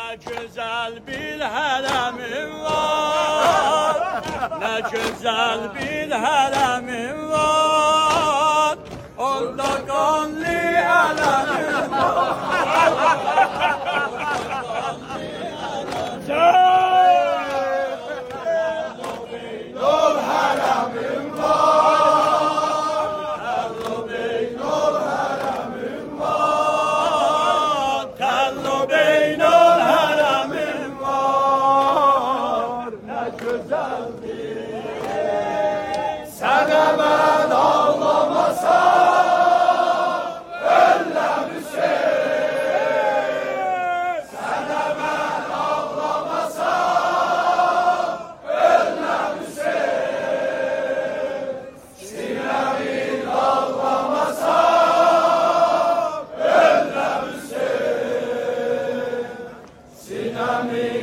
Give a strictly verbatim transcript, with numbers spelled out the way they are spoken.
Ne güzel bir haremim var, ne güzel bir haremim var, orada kanlı haremim var. Sana ben ağlamasam ölmem Hüseyin. Sana ben ağlamasam ölmem Hüseyin. Sinemin ağlamasam ölmem Hüseyin. Sinemin